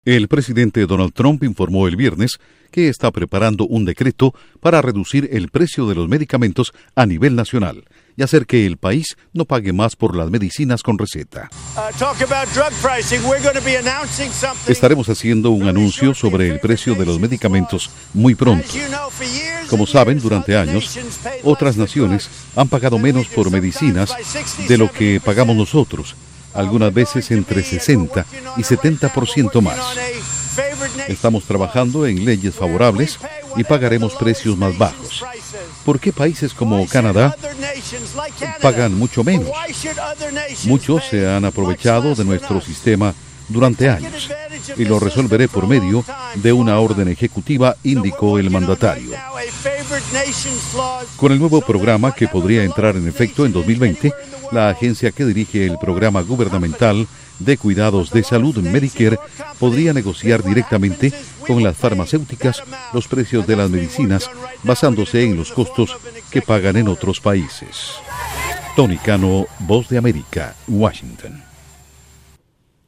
El presidente Donald Trump informó el viernes que está preparando un decreto para reducir el precio de los medicamentos a nivel nacional y hacer que el país no pague más por las medicinas con receta. Estaremos haciendo un anuncio sobre el precio de los medicamentos muy pronto. Como saben, durante años, otras naciones han pagado menos por medicinas de lo que pagamos nosotros, algunas veces entre 60 y 70% más. Estamos trabajando en leyes favorables y pagaremos precios más bajos. ¿Por qué países como Canadá pagan mucho menos? Muchos se han aprovechado de nuestro sistema durante años y lo resolveré por medio de una orden ejecutiva, indicó el mandatario. Con el nuevo programa que podría entrar en efecto en 2020, la agencia que dirige el programa gubernamental de cuidados de salud Medicare podría negociar directamente con las farmacéuticas los precios de las medicinas basándose en los costos que pagan en otros países. Tony Cano, Voz de América, Washington.